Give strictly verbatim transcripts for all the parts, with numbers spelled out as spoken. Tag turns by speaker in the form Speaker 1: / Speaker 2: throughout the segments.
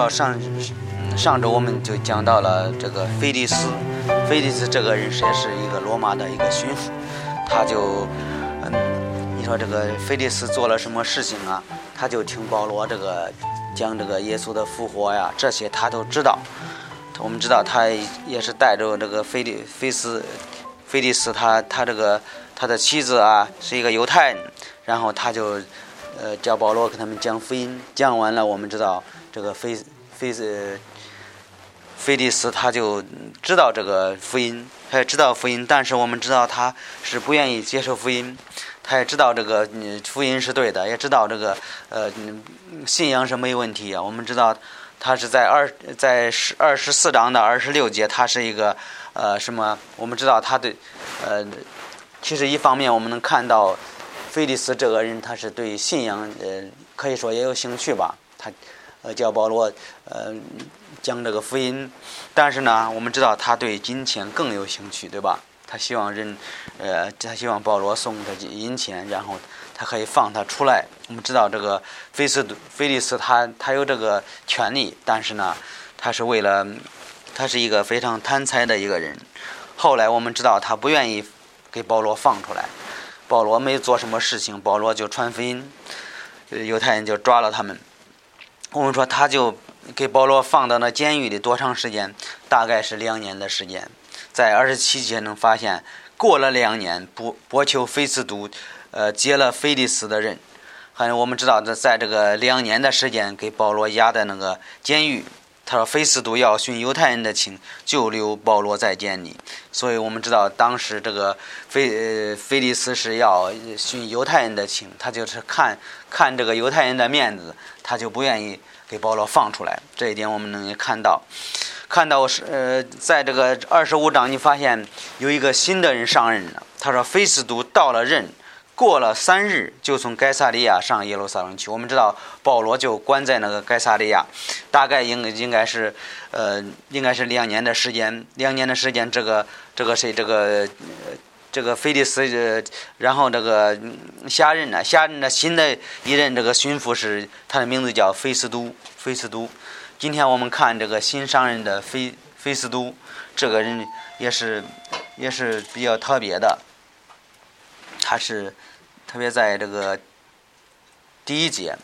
Speaker 1: 上上周我们就讲到了这个腓利斯，腓利斯这个人也是一个罗马的一个巡抚，他就嗯，你说这个腓利斯做了什么事情啊？他就听保罗这个讲这个耶稣的复活呀，这些他都知道。我们知道他也是带着这个腓利菲斯菲利斯他他这个他的妻子啊是一个犹太人，然后他就呃叫保罗给他们讲福音，讲完了我们知道这个菲菲斯菲利斯他就知道这个福音，他也知道福音，但是我们知道他是不愿意接受福音，他也知道这个福音是对的，也知道这个呃信仰是没问题啊。我们知道他是在二在十二十四章的二十六节，他是一个呃什么？我们知道他对呃，其实一方面我们能看到菲利斯这个人他是对信仰呃可以说也有兴趣吧，他呃叫保罗呃讲这个福音，但是呢，我们知道他对金钱更有兴趣，对吧？他希望人呃他希望保罗送他银钱，然后他可以放他出来。我们知道这个菲斯菲利斯他他有这个权利，但是呢，他是为了他是一个非常贪财的一个人。后来我们知道他不愿意给保罗放出来，保罗没做什么事情，保罗就传福音，犹太人就抓了他们。我们说他就给保罗放到那监狱里多长时间？大概是两年的时间。在二十七节能发现，过了两年，波波求菲斯都呃接了菲利斯的人。还有我们知道，在这个两年的时间，给保罗押在那个监狱。他说菲斯都要寻犹太人的情，就留保罗在监里。所以我们知道，当时这个菲呃菲利斯是要寻犹太人的情，他就是看看这个犹太人的面子，他就不愿意给保罗放出来。这一点我们能看到。看到是呃，在这个二十五章，你发现有一个新的人上任了。他说菲斯都到了任，过了三日，就从该撒利亚上耶路撒冷去。我们知道保罗就关在那个该撒利亚，大概应应该是呃应该是两年的时间，两年的时间。这个这个谁这个这个菲利斯呃，然后这个下任呢，下任的新的一任这个巡抚是他的名字叫菲斯都，菲斯都。今天我们看这个新上任的菲菲斯都，这个人也是也是比较特别的。他是特别在这个第一节，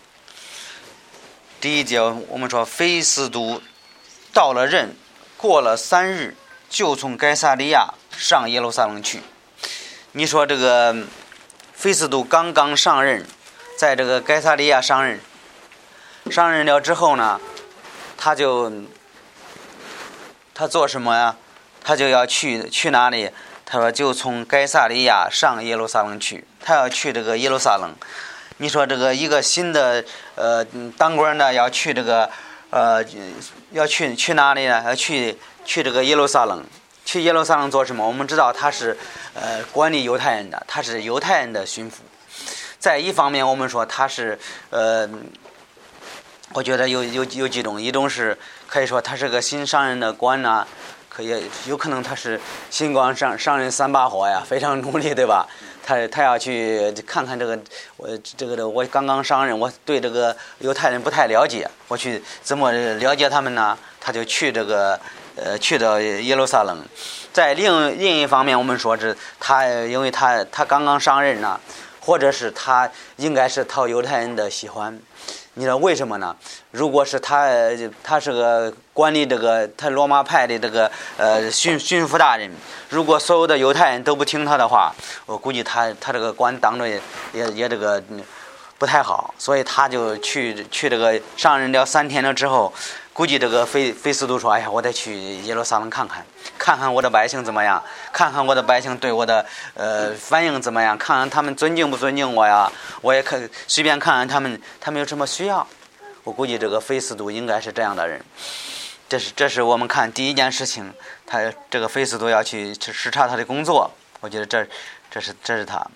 Speaker 1: 第一节我们说菲斯都到了任，过了三日，就从该撒利亚上耶路撒冷去。你说这个菲斯都刚刚上任，在这个该撒利亚上任，上任了之后呢？他就他做什么呀？他就要去去哪里？他说就从该撒利亚上耶路撒冷去。他要去这个耶路撒冷。你说这个一个新的呃当官的要去这个呃要去去哪里呢？要去去这个耶路撒冷。去耶路撒冷做什么？我们知道他是呃管理犹太人的，他是犹太人的巡抚。在一方面，我们说他是呃。我觉得有有有几种，一种是可以说他是个新上任的官呐、啊，可以有可能他是新官上上任三把火呀，非常努力，对吧？他他要去看看这个我这个我刚刚上任，我对这个犹太人不太了解，我去怎么了解他们呢？他就去这个呃去到耶路撒冷。在另另一方面，我们说是他因为他他刚刚上任呢，或者是他应该是讨犹太人的喜欢。你知道为什么呢？如果是他，他是个管理这个他罗马派的这个呃巡巡抚大人，如果所有的犹太人都不听他的话，我估计他他这个官当着也也也这个不太好，所以他就去去这个上任了三天了之后，估计这个菲菲斯都说：“哎呀，我得去耶路撒冷看看，看看我的百姓怎么样，看看我的百姓对我的呃反应怎么样，看看他们尊敬不尊敬我呀。我也可随便看看他们，他们有什么需要。我估计这个菲斯都应该是这样的人。这是这是我们看第一件事情，他这个菲斯都要去视察他的工作。我觉得这这是这是他。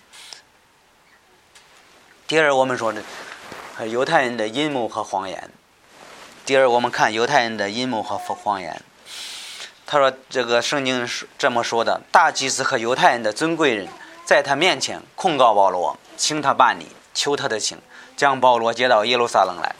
Speaker 1: 第二，我们说的犹太人的阴谋和谎言。第二，我们看犹太人的阴谋和谎言。他说这个圣经是这么说的：大祭司和犹太人的尊贵人在他面前控告保罗，请他办理，求他的情，将保罗接到耶路撒冷来。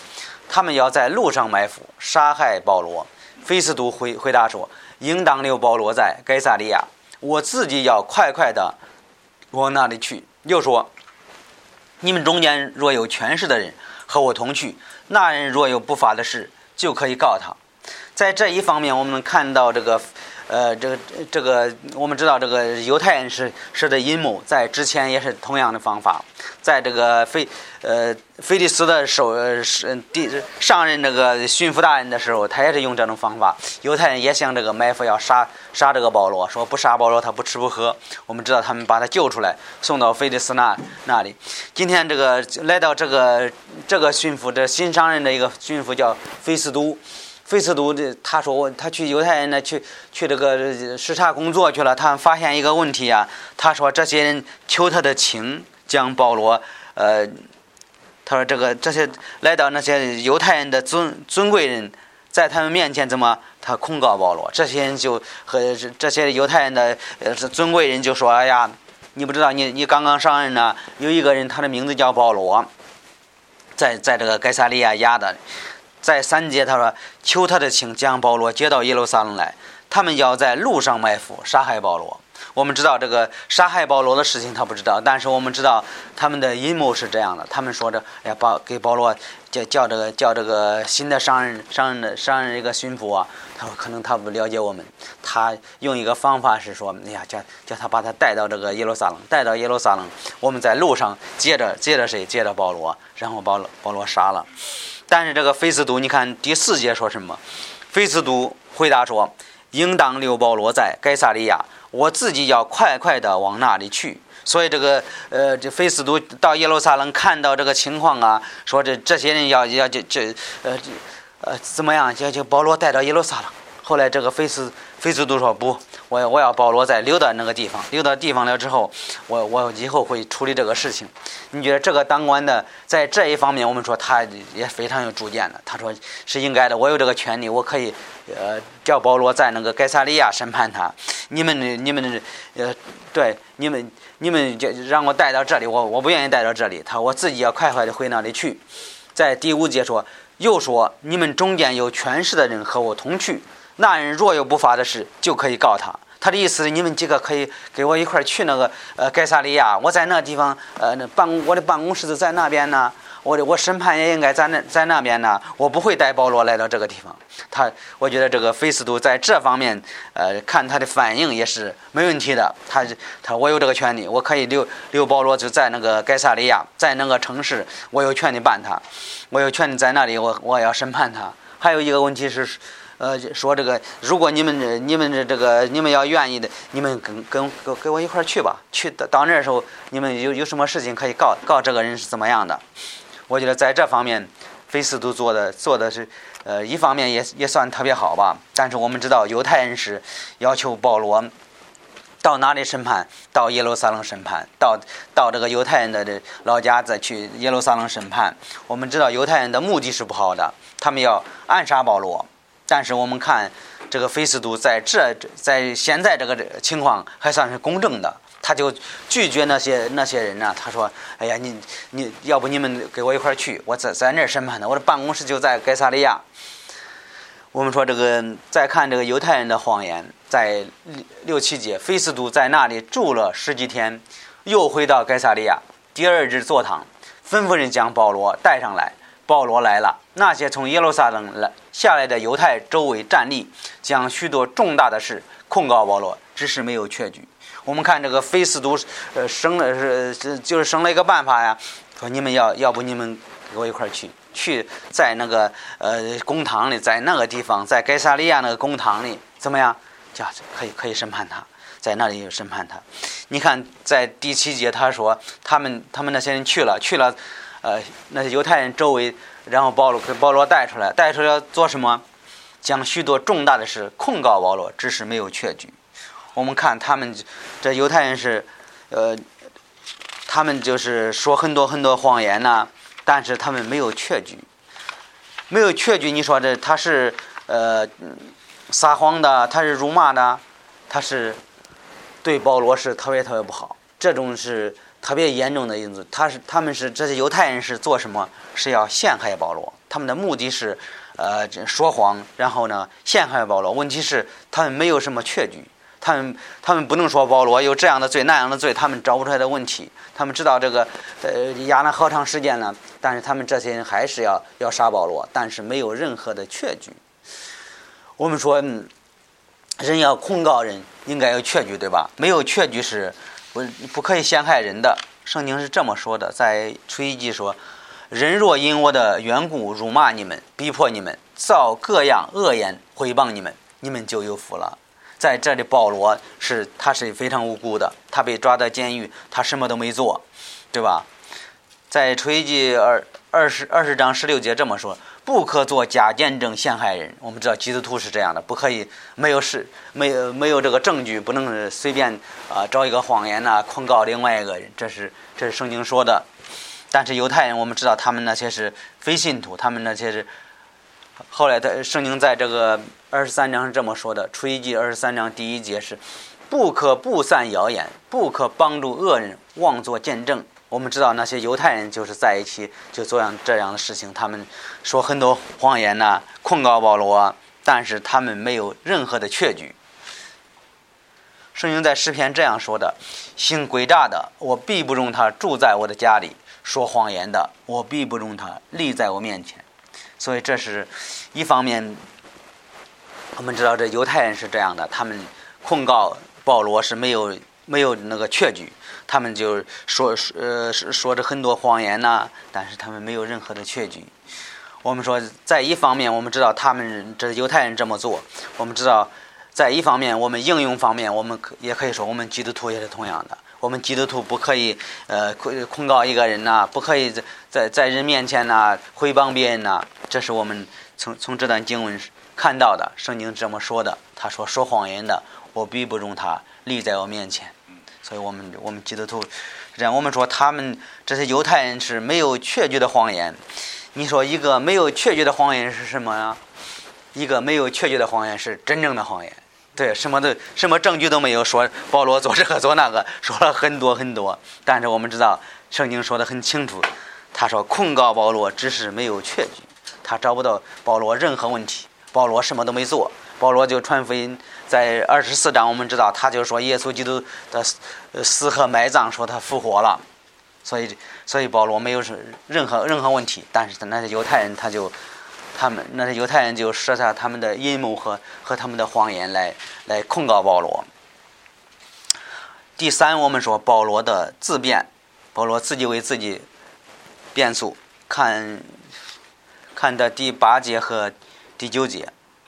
Speaker 1: 他们要在路上埋伏，杀害保罗。菲斯都回回答说：“应当留保罗在该撒利亚，我自己要快快的往那里去。”又说：“你们中间若有权势的人和我同去，那人若有不法的事，就可以告他。”在这一方面，我们看到这个，呃，这个这个，我们知道这个犹太人是是的阴谋，在之前也是同样的方法。在这个菲呃菲利斯的首呃第上任这个巡抚大人的时候，他也是用这种方法。犹太人也想这个埋伏要杀杀这个保罗，说不杀保罗他不吃不喝。我们知道他们把他救出来，送到菲利斯那那里。今天这个来到这个这个巡抚，这新上任的一个巡抚叫菲斯都。菲斯都的他说我他去犹太人呢去去这个视察工作去了，他发现一个问题啊，他说这些人求他的情，将保罗呃，他说这个这些来到那些犹太人的尊尊贵人，在他们面前怎么他控告保罗，这些人就和这些犹太人的呃尊贵人就说：“哎呀，你不知道你你刚刚上任呢，有一个人他的名字叫保罗，在在这个该撒利亚押的。”在三节他说：“求他的情，将保罗接到耶路撒冷来，他们要在路上埋伏，杀害保罗。”我们知道这个杀害保罗的事情他不知道，但是我们知道他们的阴谋是这样的。他们说着，哎呀，保给保罗叫叫这个叫这个新的商人商人的商人一个巡抚啊，他说可能他不了解我们，他用一个方法是说，哎呀，叫叫他把他带到这个耶路撒冷，带到耶路撒冷，我们在路上接着接着谁接着保罗，然后保保罗杀了。但是这个菲斯都，你看第四节说什么？菲斯都回答说：“应当留保罗在该撒利亚，我自己要快快的往那里去。”所以这个呃，这菲斯都到耶路撒冷看到这个情况啊，说这这些人要要这这呃这呃怎么样，就就保罗带到耶路撒冷。后来这个菲斯菲斯都说不，我我要保罗再留到那个地方，留到地方了之后，我我以后会处理这个事情。你觉得这个当官的在这一方面，我们说他也非常有主见的。他说是应该的，我有这个权利，我可以呃叫保罗在那个该撒利亚审判他。你们你们呃对你们你们就让我带到这里，我我不愿意带到这里，他我自己要快快的回那里去。在第五节说，又说你们中间有权势的人和我同去。那人若有不法的事，就可以告他。他的意思是，你们几个可以给我一块去那个呃该撒利亚，我在那地方呃那办我的办公室就在那边呢，我的我审判也应该在那在那边呢，我不会带保罗来到这个地方。他我觉得这个菲斯都在这方面呃看他的反应也是没问题的。他他我有这个权利，我可以留留保罗就在那个该撒利亚，在那个城市，我有权利办他，我有权利在那里我我要审判他。还有一个问题是。呃，说这个，如果你们你们这个你们要愿意的，你们跟跟跟跟我一块儿去吧。去到那时候，你们有有什么事情可以告告这个人是怎么样的？我觉得在这方面，菲斯都做的做的是，呃，一方面也也算特别好吧。但是我们知道，犹太人是要求保罗到哪里审判？到耶路撒冷审判，到到这个犹太人的这老家再去耶路撒冷审判。我们知道犹太人的目的是不好的，他们要暗杀保罗。但是我们看这个菲斯都在这在现在这个情况还算是公正的，他就拒绝那些那些人呢。他说：“哎呀，你你要不你们给我一块去，我在在那儿审判的，我的办公室就在该撒利亚。”我们说这个再看这个犹太人的谎言，在六七节，菲斯都在那里住了十几天，又回到该撒利亚。第二日坐堂，吩咐人将保罗带上来。保罗来了，那些从耶路撒冷来下来的犹太周围站立，将许多重大的事控告保罗，只是没有确据。我们看这个菲斯都，呃，生了是就是生了一个办法呀，说你们要要不你们给我一块去，去在那个呃公堂里，在那个地方，在该撒利亚那个公堂里，怎么样？叫可以可以审判他，在那里审判他。你看在第七节他说，他们他们那些人去了去了。呃，那些犹太人周围，然后保罗给保罗带出来，带出来要做什么？将许多重大的事控告保罗，只是没有确据。我们看他们这犹太人是，呃，他们就是说很多很多谎言呐、啊，但是他们没有确据，没有确据。你说这他是呃撒谎的，他是辱骂的，他是对保罗是特别特别不好，这种是特别严重的因素。他是他们是这些犹太人是做什么？是要陷害保罗， 他们的目的是呃说谎，然后呢陷害保罗。问题是他们没有什么确据，他们他们不能说保罗有这样的罪那样的罪，他们找不出来的问题。他们知道这个呃亚拿合场事件呢，但是他们这些人还是要要杀保罗，但是没有任何的确据。我们说、嗯、人要控告人应该有确据，对吧？没有确据是不不可以陷害人的。圣经是这么说的，在出埃及记说，人若因我的缘故辱骂你们，逼迫你们，造各样恶言毁谤你们，你们就有福了。在这里保罗是他是非常无辜的，他被抓在监狱，他什么都没做，对吧？在出埃及记二二十二十章十六节这么说，不可做假见证陷害人。我们知道基督徒是这样的，不可以没有事没有没有这个证据，不能随便啊、呃、找一个谎言呐、啊、控告另外一个人，这是这是圣经说的。但是犹太人我们知道他们那些是非信徒，他们那些是后来的圣经在这个二十三章是这么说的，出埃及记二十三章第一节是不可布散谣言，不可帮助恶人妄作见证。我们知道那些犹太人就是在一起就做样这样的事情，他们说很多谎言呐、啊，控告保罗，但是他们没有任何的确据。圣经在诗篇这样说的，行诡诈的，我必不容他住在我的家里，说谎言的，我必不容他立在我面前。所以这是一方面，我们知道这犹太人是这样的，他们控告保罗是没有没有那个确据，他们就说呃说着很多谎言呐、啊，但是他们没有任何的确据。我们说在一方面我们知道他们这犹太人这么做，我们知道在一方面我们应用方面我们也可以说我们基督徒也是同样的，我们基督徒不可以呃控告一个人呐、啊，不可以在在人面前呐、啊、毁谤别人呐、啊，这是我们从从这段经文看到的，圣经这么说的。他说说谎言的，我必不容他立在我面前。所以我们我们基督徒是这样，我们说他们这些犹太人是没有确据的谎言。你说一个没有确据的谎言是什么呀？一个没有确据的谎言是真正的谎言。对，什么的什么证据都没有，说保罗做这个做那个，说了很多很多。但是我们知道圣经说得很清楚，他说控告保罗只是没有确据，他找不到保罗任何问题，保罗什么都没做，保罗就传福音。在二十四章我们知道他就说耶稣基督的死和埋葬，说他复活了，所以所以保罗没有任何任何问题。但是那些犹太人他就他们那些犹太人就设下他们的阴谋和和他们的谎言来来控告保罗。第三，我们说保罗的自辩，保罗自己为自己辩诉，看看的第八节和第九节。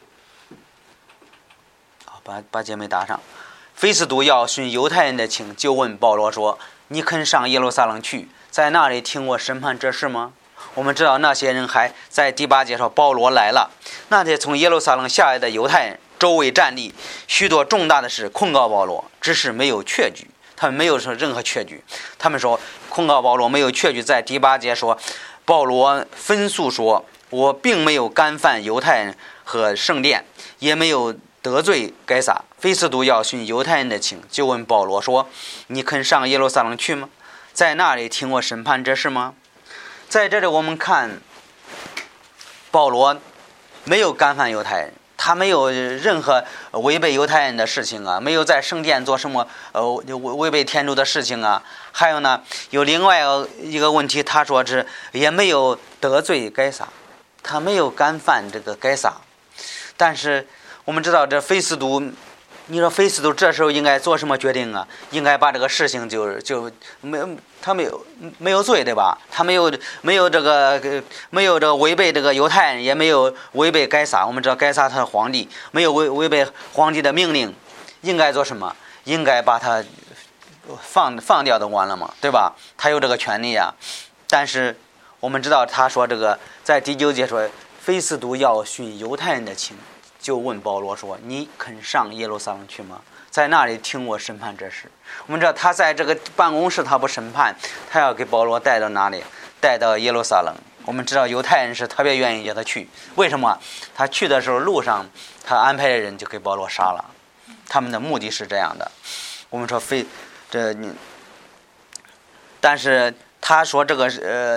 Speaker 1: 把把节没打上。菲斯都要寻犹太人的情，就问保罗说：“你肯上耶路撒冷去，在那里听我审判这事吗？”我们知道那些人还在第八节说保罗来了，那些从耶路撒冷下来的犹太人周围站立，许多重大的事控告保罗，只是没有确据，他们没有说任何确据。他们说控告保罗没有确据，在第八节说保罗分诉说：“我并没有干犯犹太人和圣殿，也没有得罪该撒。菲斯都要寻犹太人的情，就问保罗说：你肯上耶路撒冷去吗？在那里听我审判这事吗？”在这里我们看保罗没有干犯犹太人，他没有任何违背犹太人的事情啊，没有在圣殿做什么呃违背天主的事情啊。还有呢，有另外一个问题，他说是也没有得罪该撒，他没有干犯这个该撒。但是我们知道这菲斯都，你说菲斯都这时候应该做什么决定啊？应该把这个事情就就没有他没有没有罪，对吧？他没有没有这个没有这个违背这个犹太人，也没有违背该撒。我们知道该撒他是皇帝，没有违违背皇帝的命令，应该做什么？应该把他放放掉就完了嘛，对吧？他有这个权利啊。但是我们知道他说这个在第九节说菲斯都要寻犹太人的情，就问保罗说：你肯上耶路撒冷去吗？在那里听我审判这事。我们知道他在这个办公室他不审判，他要给保罗带到哪里？带到耶路撒冷。我们知道犹太人是特别愿意叫他去，为什么？他去的时候路上他安排的人就给保罗杀了，他们的目的是这样的。我们说非这你，但是他说这个呃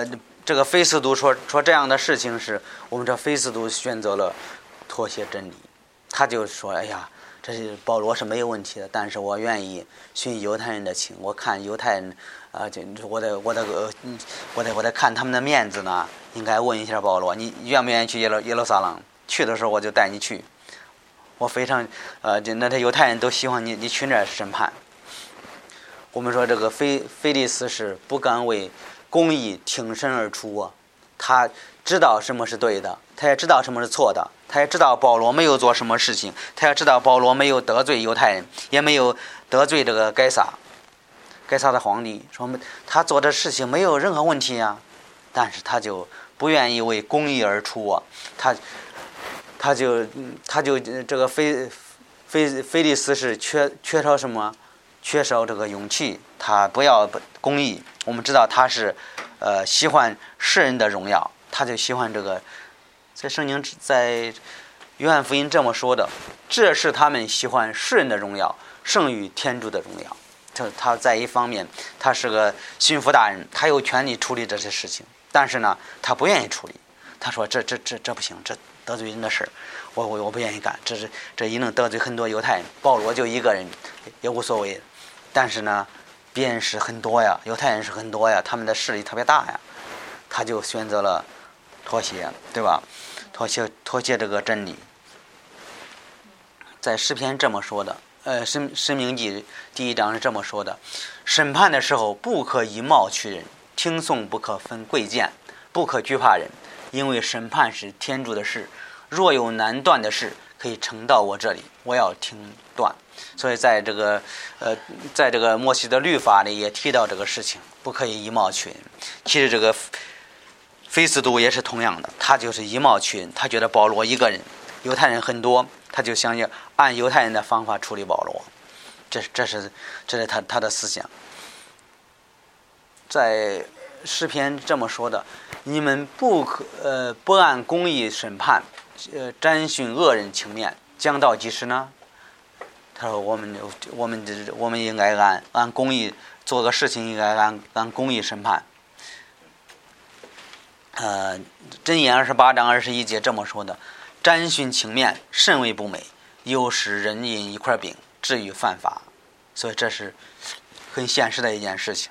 Speaker 1: 这个菲斯都说说这样的事情是我们这菲斯都选择了妥协真理，他就说：“哎呀，这是保罗是没有问题的，但是我愿意循犹太人的情。我看犹太人，啊，就我得我得呃，我得我得看他们的面子呢，应该问一下保罗，你愿不愿意去耶路耶路撒冷？去的时候我就带你去。我非常呃，就那些犹太人都希望你你去那儿审判。我们说这个菲菲利斯是不敢为公义挺身而出啊，他知道什么是对的，他也知道什么是错的，他也知道保罗没有做什么事情，他也知道保罗没有得罪犹太人，也没有得罪这个该撒，该撒的皇帝，说他做的事情没有任何问题啊，但是他就不愿意为公义而出啊，他他就他就这个菲菲菲利斯是缺缺少什么？缺少这个勇气，他不要公义。我们知道他是呃喜欢世人的荣耀，他就喜欢这个，在圣经在约翰福音这么说的，这是他们喜欢世人的荣耀胜于天主的荣耀。这他在一方面他是个巡抚大人，他有权利处理这些事情，但是呢他不愿意处理，他说这这这这不行，这得罪人的事儿，我我我不愿意干，这是这一能得罪很多犹太人，保罗就一个人也无所谓。但是呢，别人是很多呀，犹太人是很多呀，他们的势力特别大呀，他就选择了妥协，对吧？妥协妥协这个真理，在诗篇这么说的，呃，申申命记第一章是这么说的：审判的时候不可以貌取人，听讼不可分贵贱，不可惧怕人，因为审判是天主的事，若有难断的事，可以呈到我这里，我要听断。所以在这个呃，在这个摩西的律法里也提到这个事情，不可以以貌取人。其实这个菲斯都也是同样的，他就是以貌取人，他觉得保罗一个人，犹太人很多，他就想要按犹太人的方法处理保罗，这这是这是他他的思想。在诗篇这么说的：你们不可呃不按公义审判，呃沾寻恶人情面，将到几时呢？他说：“我们我们我们应该按按公义做个事情，应该按按公义审判。”呃，箴言二十八章二十一节这么说的：“沾寻情面，甚为不美，又使人因一块饼，至于犯法。”所以这是很现实的一件事情。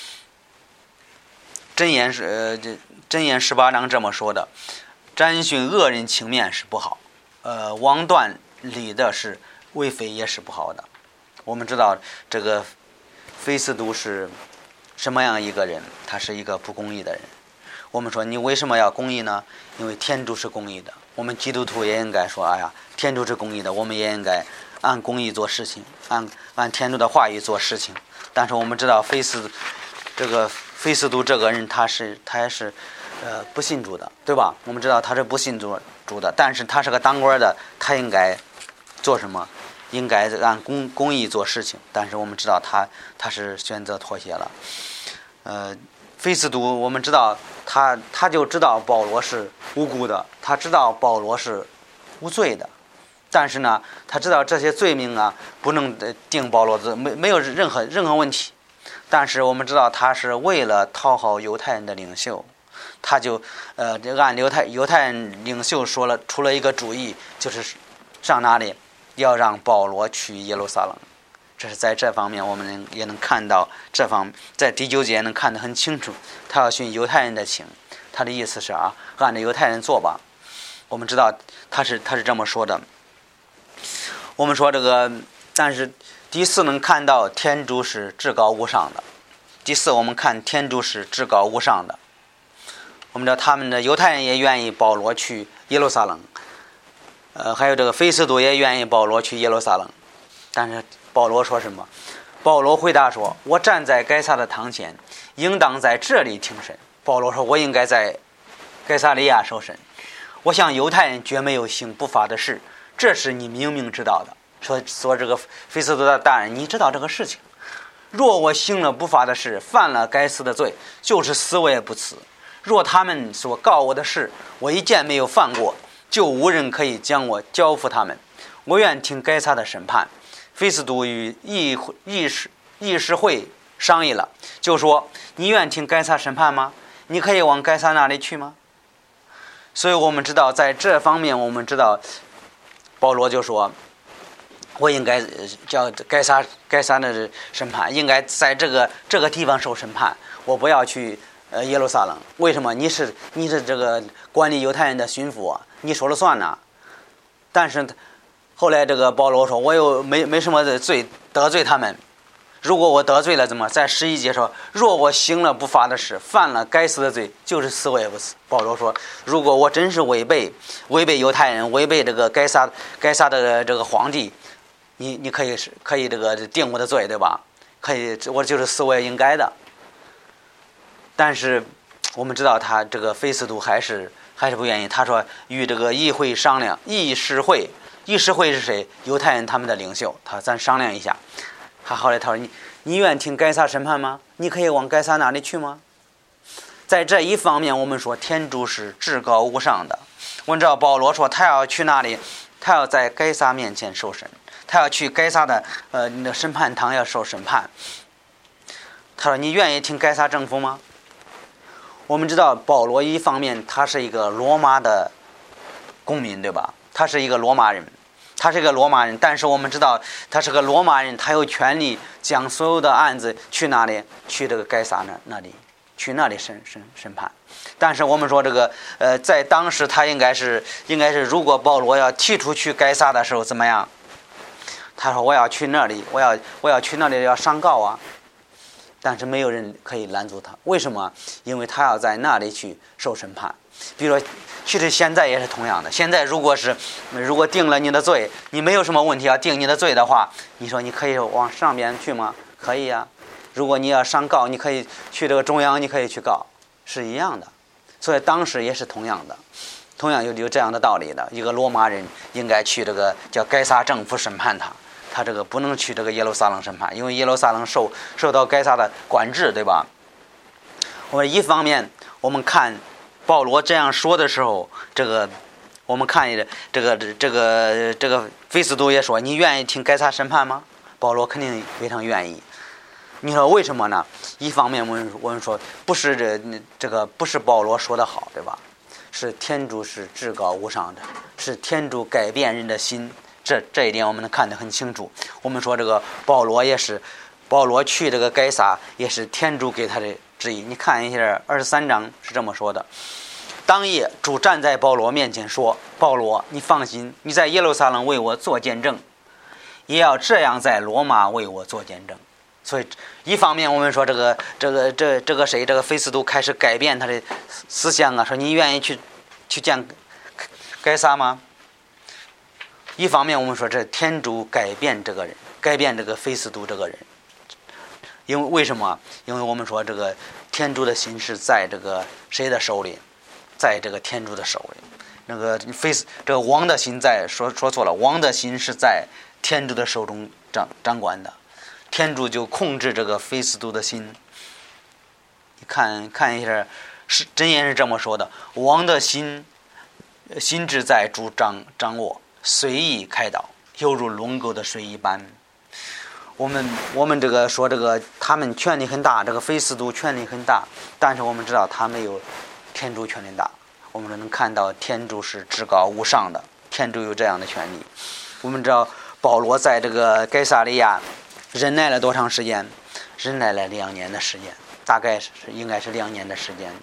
Speaker 1: 箴言是呃，箴言十八章这么说的：“沾寻恶人情面是不好，呃，枉断理的是。”为非也是不好的。我们知道这个菲斯都是什么样一个人？他是一个不公义的人。我们说你为什么要公义呢？因为天主是公义的。我们基督徒也应该说：哎呀，天主是公义的，我们也应该按公义做事情，按按天主的话语做事情。但是我们知道菲斯这个菲斯都这个人，他是他也是呃不信主的，对吧？我们知道他是不信主主的，但是他是个当官的，他应该做什么？应该按公公义做事情，但是我们知道他他是选择妥协了。呃，菲斯都我们知道他他就知道保罗是无辜的，他知道保罗是无罪的，但是呢，他知道这些罪名啊不能定保罗罪，没没有任何任何问题。但是我们知道他是为了讨好犹太人的领袖，他就呃按犹太犹太人领袖说了出了一个主意，就是上哪里？要让保罗去耶路撒冷。这是在这方面我们也能看到，这方在第九节能看得很清楚，他要循犹太人的情，他的意思是啊，按照犹太人做吧。我们知道他是他是这么说的。我们说这个，但是第四能看到天主是至高无上的。第四我们看天主是至高无上的。我们知道他们的犹太人也愿意保罗去耶路撒冷。呃，还有这个菲斯都也愿意保罗去耶路撒冷，但是保罗说什么？保罗回答说：“我站在该撒的堂前，应当在这里听审。”保罗说：“我应该在该撒利亚受审。我向犹太人绝没有行不法的事，这是你明明知道的。”说说这个菲斯都的大人，你知道这个事情。若我行了不法的事，犯了该死的罪，就是死我也不辞。若他们所告我的事，我一件没有犯过，就无人可以将我交付他们。我愿听该撒的审判。菲斯都与议议事议事会商议了，就说：“你愿听该撒审判吗？ 你可以往该撒那里去吗？所以我们知道在这方面，我们知道保罗就说，我应该叫该撒该撒的审判，应该在这个这个地方受审判，我不要去呃耶路撒冷。为什么？你是你是这个管理犹太人的巡抚啊，你说了算呐。但是后来这个保罗说，我又没没什么的罪得罪他们，如果我得罪了怎么？在十一节说，若我行了不法的事，犯了该死的罪，就是死我也不死。保罗说，如果我真是违背违背犹太人，违背这个该撒该撒的这个皇帝，你你可以是可以这个定我的罪，对吧？可以，我就是死我也应该的。但是我们知道他这个非斯都还是还是不愿意。他说与这个议会商量，议事会，议事会是谁？犹太人他们的领袖。他咱商量一下。他后来他说你你愿听该撒审判吗？你可以往该撒那里去吗？在这一方面，我们说天主是至高无上的。我们知道保罗说他要去那里，他要在该撒面前受审。他要去该撒的呃那审判堂要受审判。他说你愿意听该撒政府吗？我们知道保罗一方面他是一个罗马的公民，对吧？他是一个罗马人，他是一个罗马人，但是我们知道他是个罗马人，他有权利将所有的案子去哪里？去这个该撒那那里，去那里审审审判。但是我们说这个呃在当时他应该是应该是如果保罗要提出去该撒的时候怎么样？他说我要去那里，我要我要去那里要上告啊，但是没有人可以拦阻他。为什么？因为他要在那里去受审判。比如说其实现在也是同样的，现在如果是如果定了你的罪，你没有什么问题要定你的罪的话，你说你可以往上边去吗？可以啊。如果你要上告，你可以去这个中央，你可以去告，是一样的。所以当时也是同样的，同样有有这样的道理的。一个罗马人应该去这个叫该撒政府审判他，他这个不能去这个耶路撒冷审判，因为耶路撒冷受受到该撒的管制，对吧？我们一方面我们看保罗这样说的时候，这个我们看这个这个这个菲斯都也说，你愿意听该撒审判吗？保罗肯定非常愿意。你说为什么呢？一方面我们我们说不是这这个不是保罗说的好，对吧？是天主是至高无上的，是天主改变人的心，这这一点我们能看得很清楚。我们说这个保罗也是，保罗去这个该撒也是天主给他的旨意。你看一下二十三章是这么说的：当夜主站在保罗面前说，保罗，你放心，你在耶路撒冷为我做见证，也要这样在罗马为我做见证。所以一方面我们说这个这个这这个谁这个菲斯都开始改变他的思想啊，说你愿意去去见该撒吗？一方面我们说这天主改变这个人，改变这个菲斯都这个人。因为为什么？因为我们说这个天主的心是在这个谁的手里？在这个天主的手里。那个菲斯这个王的心在说说错了，王的心是在天主的手中掌掌管的。天主就控制这个菲斯都的心。你看看一下，是箴言是这么说的：王的心，心智在主掌掌握，随意开导，犹如龙沟的水一般。我们我们这个说这个他们权力很大，这个菲斯都权力很大，但是我们知道他没有天主权力大。我们能看到天主是至高无上的，天主有这样的权利。我们知道保罗在这个该撒利亚忍耐了多长时间？忍耐了两年的时间，大概是应该是两年的时间。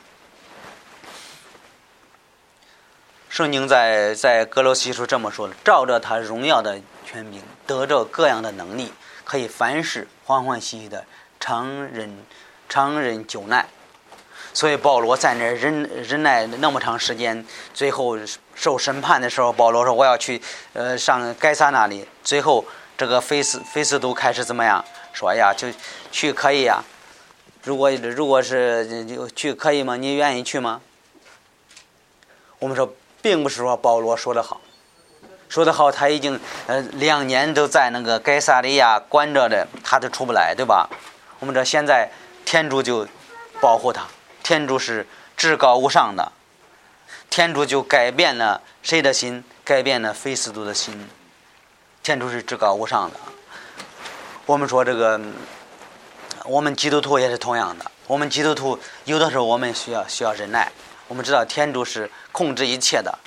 Speaker 1: 圣经在在哥罗西书这么说的：照着他荣耀的权柄，得着各样的能力，可以凡事欢欢喜喜的常忍常忍久耐。所以保罗在那忍忍耐那么长时间，最后受审判的时候，保罗说我要去呃上该撒那里。最后这个菲斯菲斯都开始怎么样？说呀，就去可以呀。如果如果是就去可以吗？你愿意去吗？我们说，并不是说保罗说的好，说的好，他已经呃两年都在那个该撒利亚关着的，他都出不来，对吧？我们说现在天主就保护他，天主是至高无上的，天主就改变了谁的心？改变了菲斯都的心。天主是至高无上的。我们说这个，我们基督徒也是同样的。 我们基督徒有的时候我们需要需要忍耐。我们知道天主是控制一切的，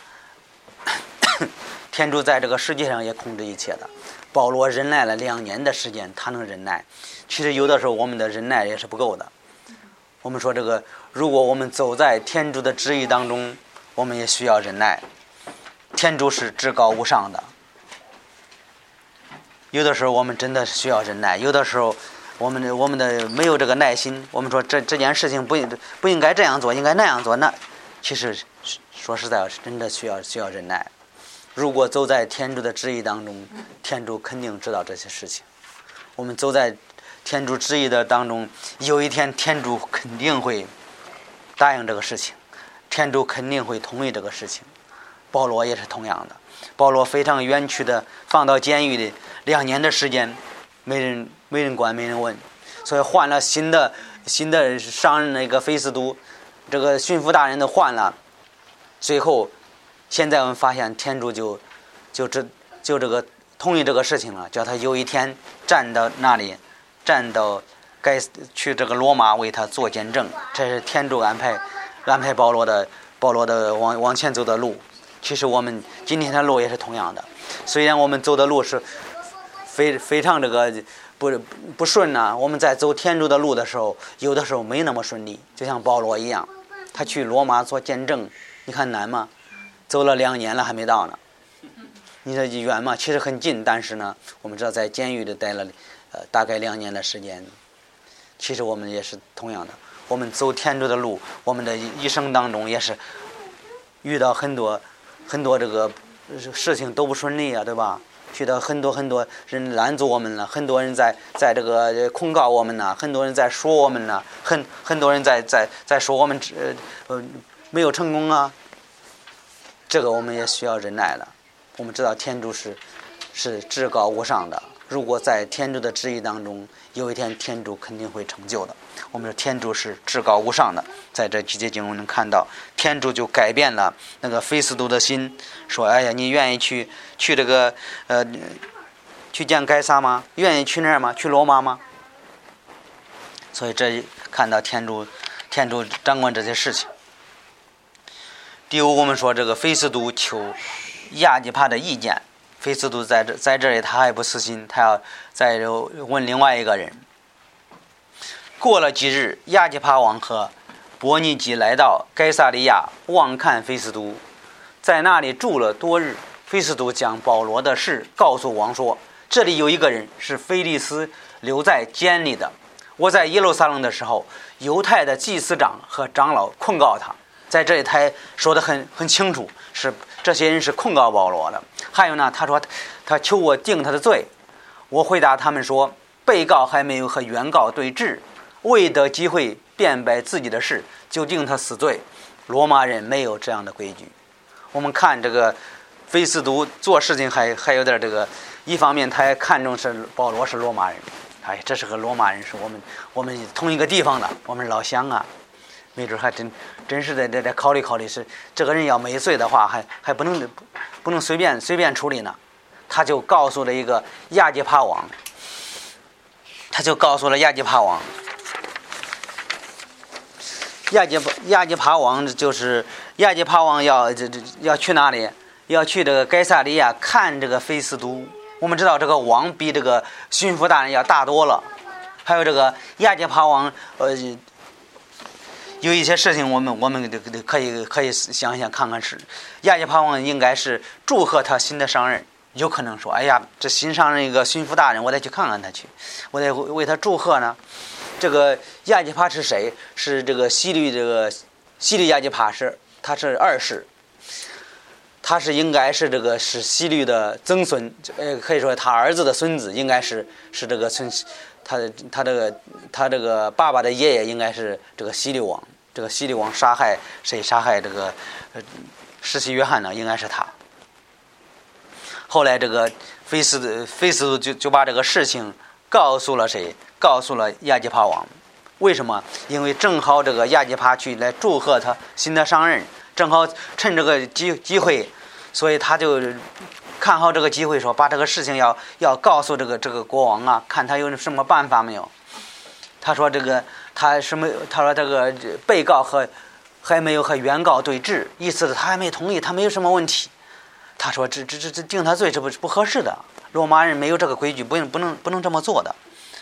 Speaker 1: 天主在这个世界上也控制一切的。保罗忍耐了两年的时间，他能忍耐。其实有的时候我们的忍耐也是不够的。我们说这个，如果我们走在天主的旨意当中，我们也需要忍耐。天主是至高无上的，有的时候我们真的需要忍耐，有的时候我们的我们的没有这个耐心。我们说这这件事情不不应该这样做，应该那样做，那其实说实在是真的需要需要忍耐。如果走在天主的旨意当中，天主肯定知道这些事情。我们走在天主旨意的当中，有一天天主肯定会答应这个事情，天主肯定会同意这个事情。保罗也是同样的，保罗非常冤屈的放到监狱里两年的时间，没人没人管没人问，所以换了新的新的上任那个菲斯都，这个巡抚大人都换了，最后现在我们发现天主就就这就这个同意这个事情了，叫他有一天站到那里，站到该去这个罗马为他做见证。这是天主安排安排保罗的保罗的往往前走的路。其实我们今天的路也是同样的，虽然我们走的路是非非常这个不不顺呐、啊，我们在走天主的路的时候，有的时候没那么顺利，就像保罗一样，他去罗马做见证，你看难吗？走了两年了还没到呢。你说远吗？其实很近，但是呢，我们知道在监狱里待了呃大概两年的时间。其实我们也是同样的，我们走天主的路，我们的一生当中也是遇到很多很多这个事情都不顺利啊，对吧？遇到很多很多人拦阻我们了，很多人在在这个控告我们呢，很多人在说我们呢，很很多人在在在说我们呃呃没有成功啊。这个我们也需要忍耐了。我们知道天主是是至高无上的，如果在天主的旨意当中，有一天天主肯定会成就的。我们说天主是至高无上的，在这几节经文能看到，天主就改变了那个菲斯都的心，说：“哎呀，你愿意去去这个呃去见该撒吗？愿意去那儿吗？去罗马吗？”所以这看到天主天主掌管这些事情。第五，我们说这个菲斯都求亚基帕的意见，菲斯都在这在这里他还不死心，他要再问另外一个人。过了几日，亚基帕王和伯尼基来到该撒利亚，望看菲斯都，在那里住了多日。菲斯都将保罗的事告诉王说：“这里有一个人是菲利斯留在监里的。我在耶路撒冷的时候，犹太的祭司长和长老控告他。”在这里他说得很很清楚，是这些人是控告保罗的。还有呢，他说他求我定他的罪。我回答他们说，被告还没有和原告对质，未得机会辩白自己的事，就定他死罪。罗马人没有这样的规矩。我们看这个菲斯都做事情还还有点这个，一方面他也看重是保罗是罗马人，哎，这是个罗马人，是我们我们同一个地方的，我们老乡啊。没准还真真是得得得考虑考虑，是这个人要没罪的话，还还不能不能随便随便处理呢。他就告诉了一个亚基帕王，他就告诉了亚基帕王，亚基亚基帕王就是亚基帕王要这这要去哪里？要去这个该撒利亚看这个菲斯都。我们知道这个王比这个巡抚大人要大多了，还有这个亚基帕王呃。有一些事情我们我们可以可以想想看看，是亚基帕王应该是祝贺他新的上任，有可能说，哎呀，这新上任一个巡抚大人，我得去看看他去，我得为他祝贺呢。这个亚基帕是谁？是这个西律这个西律亚基帕是他是二世，他是应该是这个是西律的曾孙，呃，可以说他儿子的孙子，应该是是这个孙。他他这个他这个爸爸的爷爷应该是这个希律王，这个希律王杀害谁？杀害这个呃施洗约翰呢？应该是他。后来这个菲斯菲斯就就把这个事情告诉了谁？告诉了亚基帕王。为什么？因为正好这个亚基帕去来祝贺他新的上任，正好趁这个机机会，所以他就。看好这个机会，说把这个事情要要告诉这个这个国王啊，看他有什么办法没有。他他说这个他什么？他说这个被告和还没有和原告对质，意思是他还没同意，他没有什么问题。他说这这这这定他罪是不不合适的，罗马人没有这个规矩，不不能不能这么做的。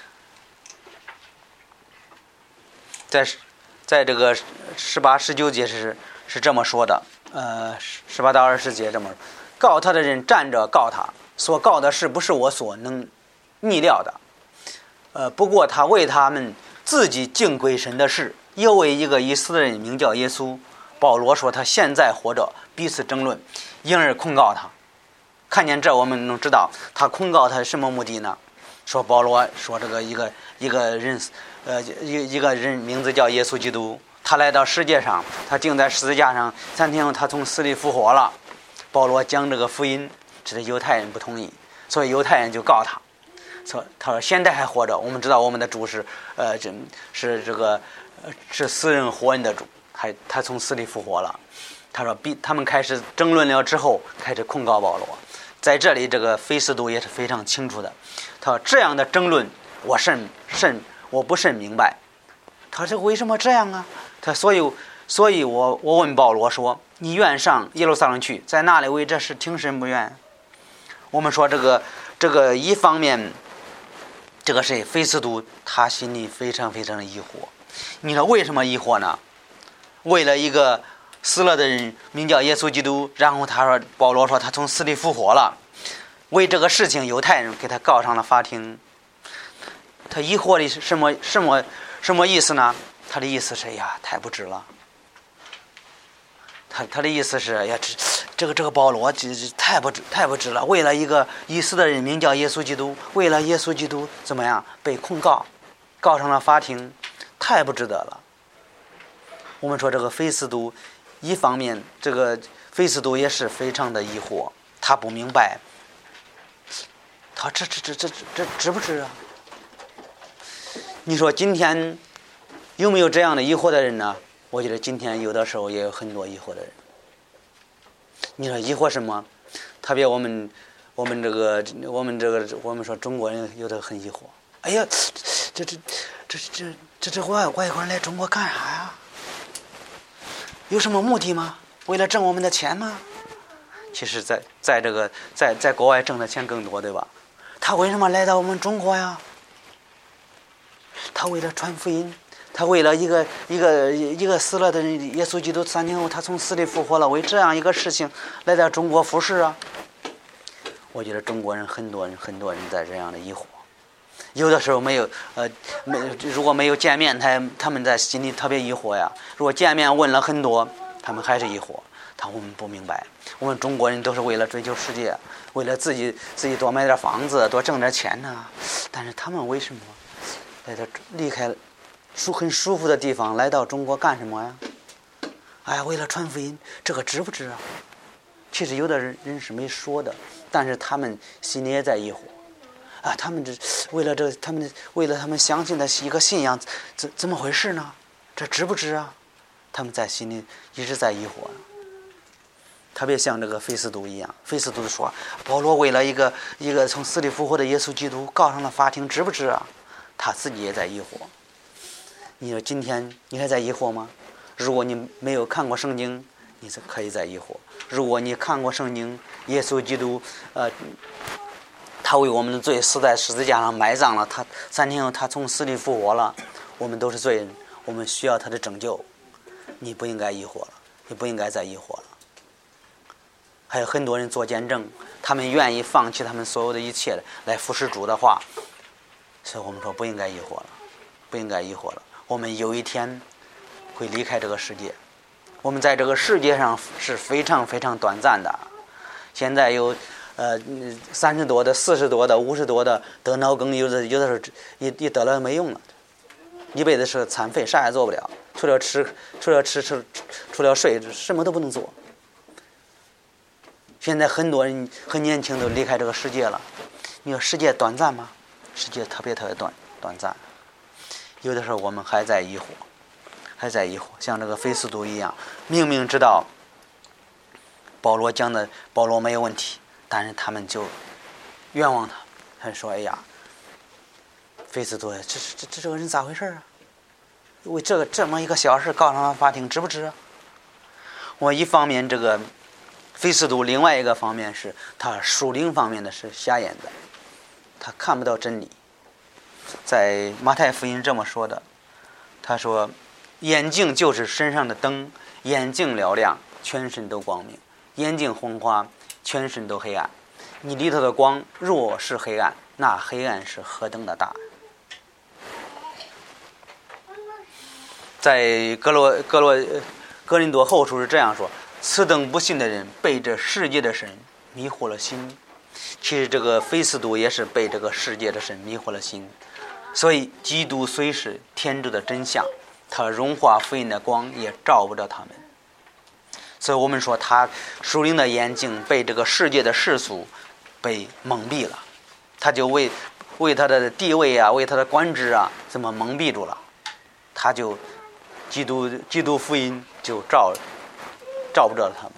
Speaker 1: 在在这个十八十九节是是这么说的，呃，十八到二十节这么说，告他的人站着告他，所告的事不是我所能逆料的，呃，不过他为他们自己敬鬼神的事，又为一个以色列人名叫耶稣。保罗说他现在活着，彼此争论，因而控告他。看见这，我们能知道他控告他什么目的呢？说保罗说这个一个一个人，呃，一一个人名字叫耶稣基督，他来到世界上，他钉在十字架上，三天后他从死里复活了。保罗讲这个福音，这是犹太人不同意，所以犹太人就告他。说他说现在还活着，我们知道我们的主是呃，这是这个是死人活人的主，还他从死里复活了。他说比他们开始争论了之后，开始控告保罗。在这里这个菲斯都也是非常清楚的，他说这样的争论我甚甚我不甚明白。他说为什么这样啊？他所以所以我我问保罗说，你愿上耶路撒冷去，在那里为这事听审不愿？我们说这个这个一方面，这个谁菲斯都他心里非常非常的疑惑。你说为什么疑惑呢？为了一个死了的人名叫耶稣基督，然后他说保罗说他从死里复活了，为这个事情犹太人给他告上了法庭。他疑惑的是什么什么什么意思呢？他的意思是呀，太不值了。他他的意思是呀，这这个这个保罗这这太不值太不值了。为了一个已死的人名叫耶稣基督，为了耶稣基督怎么样被控告，告上了法庭，太不值得了。我们说这个菲斯都，一方面这个菲斯都也是非常的疑惑，他不明白，他这这这这这值不值啊？你说今天有没有这样的疑惑的人呢？我觉得今天有的时候也有很多疑惑的人。你说疑惑什么？特别我们我们这个我们这个我们说中国人有的很疑惑。哎呀，这这这这这这外外国人来中国干啥呀？有什么目的吗？为了挣我们的钱吗？其实在在这个在在国外挣的钱更多，对吧？他为什么来到我们中国呀？他为了传福音，他为了一个一个一个死了的人耶稣基督，三天后他从死里复活了，为这样一个事情来到中国服侍啊。我觉得中国人很多人很多人在这样的疑惑，有的时候没有呃没如果没有见面，他他们在心里特别疑惑呀。如果见面问了很多，他们还是疑惑，他我们不明白。我们中国人都是为了追求世界，为了自己自己多买点房子，多挣点钱呢、啊。但是他们为什么来到离开舒很舒服的地方来到中国干什么呀？哎呀，为了传福音，这个值不值啊？其实有的人人是没说的，但是他们心里也在疑惑啊。他们这为了这，他们为了他们相信的一个信仰，怎怎么回事呢？这值不值啊？他们在心里一直在疑惑。特别像这个菲斯都一样，菲斯都说保罗为了一个一个从死里复活的耶稣基督告上了法庭，值不值啊？他自己也在疑惑。你说今天你还在疑惑吗？如果你没有看过圣经，你是可以在疑惑；如果你看过圣经，耶稣基督呃他为我们的罪死在十字架上埋葬了，他三天后他从死里复活了，我们都是罪人，我们需要他的拯救。你不应该疑惑了，你不应该再疑惑了。还有很多人做见证，他们愿意放弃他们所有的一切来服侍主的话，所以我们说不应该疑惑了，不应该疑惑了。我们有一天会离开这个世界，我们在这个世界上是非常非常短暂的。现在有呃三十多的、四十多的、五十多的得脑梗，有的有的时候一一得了没用了，一辈子是残废，啥也做不了，除了吃除了吃吃除了睡，什么都不能做。现在很多人很年轻都离开这个世界了。你说世界短暂吗？世界特别特别短短暂。有的时候我们还在疑惑，还在疑惑，像这个菲斯都一样，明明知道保罗讲的保罗没有问题，但是他们就冤枉他。他说：“哎呀， 菲斯都，这这这这个人咋回事啊？为这个这么一个小事告上法庭，值不值啊？我一方面这个菲斯都，另外一个方面是他属灵方面的是瞎眼的，他看不到真理。在马太福音这么说的，他说眼睛就是身上的灯，眼睛嘹亮，全身都光明；眼睛昏花，全身都黑暗。你里头的光若是黑暗，那黑暗是何等的大。在格罗格罗格林多后书是这样说：此等不信的人被这世界的神迷惑了心。其实这个菲斯都也是被这个世界的神迷惑了心，所以基督虽是天主的真相，他荣华福音的光也照不着他们。所以我们说他属灵的眼睛被这个世界的世俗被蒙蔽了，他就为为他的地位啊，为他的官职啊，这么蒙蔽住了，他就基督基督福音就照照不着他们。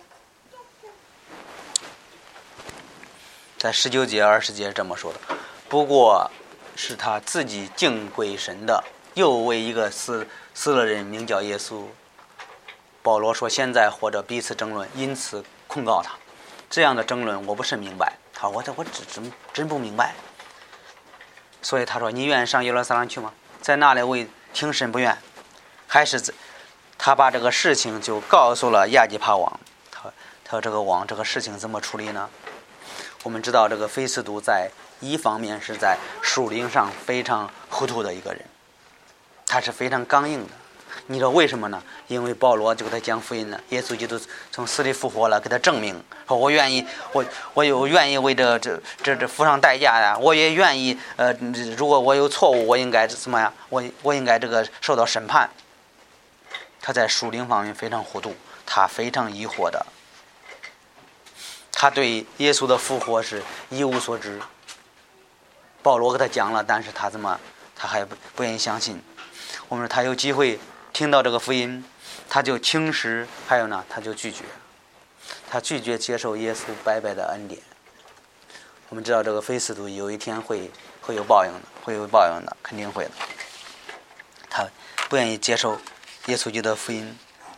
Speaker 1: 在十九节二十节这么说的，不过是他自己敬鬼神的，又为一个死死了人名叫耶稣。保罗说现在或者彼此争论，因此控告他。这样的争论我不是明白，他我这我只真真不明白。所以他说你愿上耶路撒冷去吗？在那里为听审不愿，还是他把这个事情就告诉了亚基帕王。他他说这个王这个事情怎么处理呢？我们知道这个菲斯都在一方面是在属灵上非常糊涂的一个人，他是非常刚硬的。你说为什么呢？因为保罗就给他讲福音了，耶稣基督从死里复活了，给他证明说我愿意，我我有愿意为这这这这付上代价呀，我也愿意呃，如果我有错误，我应该怎么样？我我应该这个受到审判。他在属灵方面非常糊涂，他非常疑惑的。他对耶稣的复活是一无所知，保罗给他讲了，但是他怎么他还不不愿意相信。我们说他有机会听到这个福音，他就轻视，还有呢他就拒绝，他拒绝接受耶稣白白的恩典。我们知道这个菲斯都有一天会会有报应的，会有报应的，肯定会的。他不愿意接受耶稣基督的福音。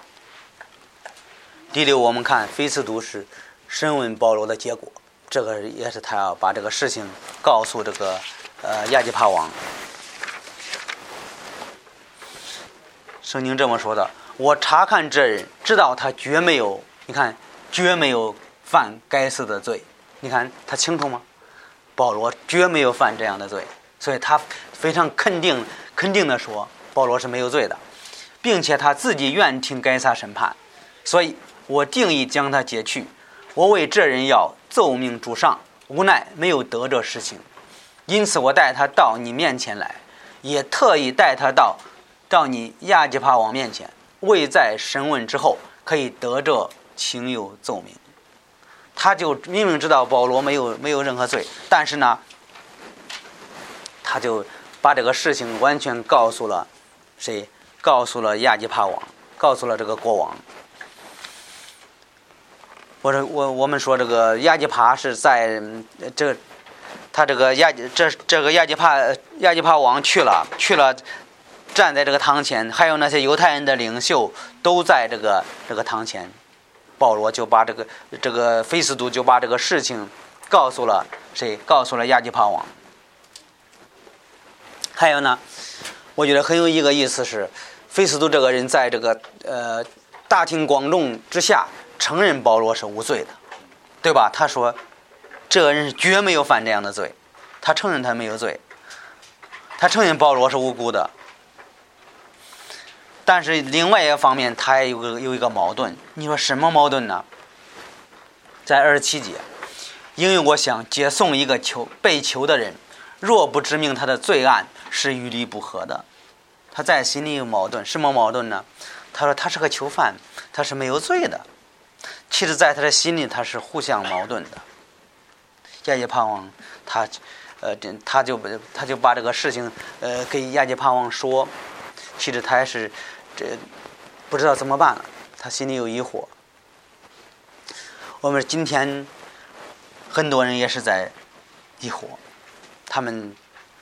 Speaker 1: 第六，我们看菲斯都是审问保罗的结果，这个也是他要把这个事情告诉这个呃亚基帕王。圣经这么说的：我查看这人，知道他绝没有，你看绝没有犯该死的罪。你看他清楚吗？保罗绝没有犯这样的罪，所以他非常肯定肯定的说保罗是没有罪的，并且他自己愿听该撒审判，所以我定义将他解去。我为这人要奏命主上，无奈没有得这事情，因此我带他到你面前来，也特意带他到到你亚基帕王面前，为在审问之后可以得这情有奏明。他就明明知道保罗没有没有任何罪，但是呢他就把这个事情完全告诉了谁？告诉了亚基帕王，告诉了这个国王。我说我我们说这个亚基帕是在这他这个亚这这个亚基帕亚基帕王去了去了站在这个堂前，还有那些犹太人的领袖都在这个这个堂前。保罗就把这个这个菲斯都就把这个事情告诉了谁？告诉了亚基帕王。还有呢，我觉得很有一个意思是，菲斯都这个人在这个呃大庭广众之下承认保罗是无罪的，对吧？他说这个人是绝没有犯这样的罪，他承认他没有罪，他承认保罗是无辜的。但是另外一个方面，他也有个有一个矛盾。你说什么矛盾呢？在二十七节，因为我想接送一个囚被囚的人，若不指明他的罪案，是与理不合的。他在心里有矛盾，什么矛盾呢？他说他是个囚犯，他是没有罪的。其实在他的心里，他是互相矛盾的。亚基帕王他呃他就他就把这个事情呃给亚基帕王说，其实他也是这不知道怎么办了，他心里有疑惑。我们今天很多人也是在疑惑，他们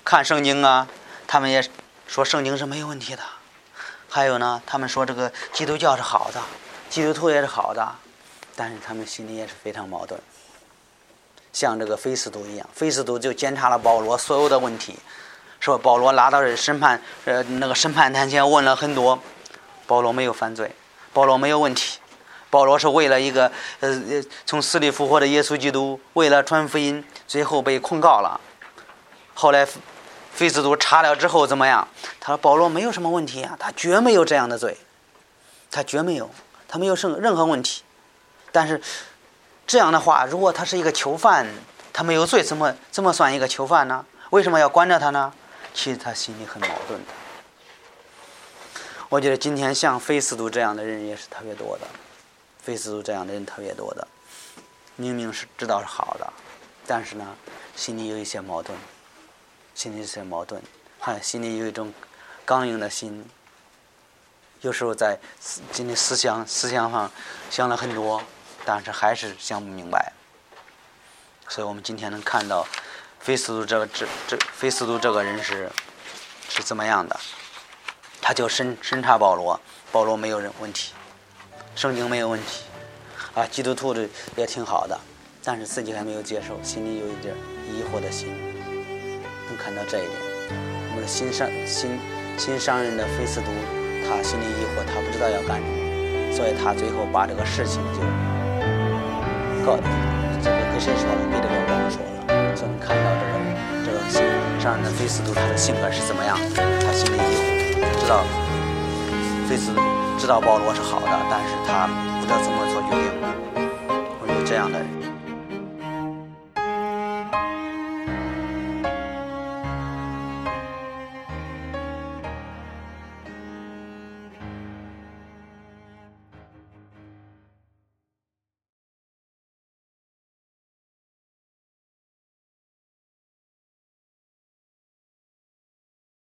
Speaker 1: 看圣经啊，他们也说圣经是没有问题的。还有呢，他们说这个基督教是好的，基督徒也是好的，但是他们心里也是非常矛盾。像这个菲斯都一样，菲斯都就检查了保罗所有的问题，说保罗拉到审判呃那个审判台前问了很多，保罗没有犯罪，保罗没有问题，保罗是为了一个呃从死里复活的耶稣基督，为了传福音，最后被控告了。后来菲斯都查了之后怎么样？他说保罗没有什么问题啊，他绝没有这样的罪，他绝没有，他没有任何问题。但是这样的话，如果他是一个囚犯，他没有罪，怎么怎么算一个囚犯呢？为什么要关着他呢？其实他心里很矛盾的。我觉得今天像菲斯都这样的人也是特别多的，菲斯都这样的人特别多的，明明是知道是好的，但是呢，心里有一些矛盾。心里有些矛盾，还心里有一种刚硬的心，有时候在今天思想思想上想了很多，但是还是想不明白。所以我们今天能看到菲斯都这个这这菲斯都这个人是是怎么样的？他就审审查保罗，保罗没有人问题，圣经没有问题，啊，基督徒的也挺好的，但是自己还没有接受，心里有一点疑惑的心。能看到这一点，我们的新上新新上任的菲斯都，他心里疑惑，他不知道要干什么，所以他最后把这个事情就告这个跟谁说了？给这个王说了。所以我们看到这个这个新上任的菲斯都，他的性格是怎么样？他心里疑惑，知道菲斯都知道保罗是好的，但是他不知道怎么做决定。我觉得这样的人。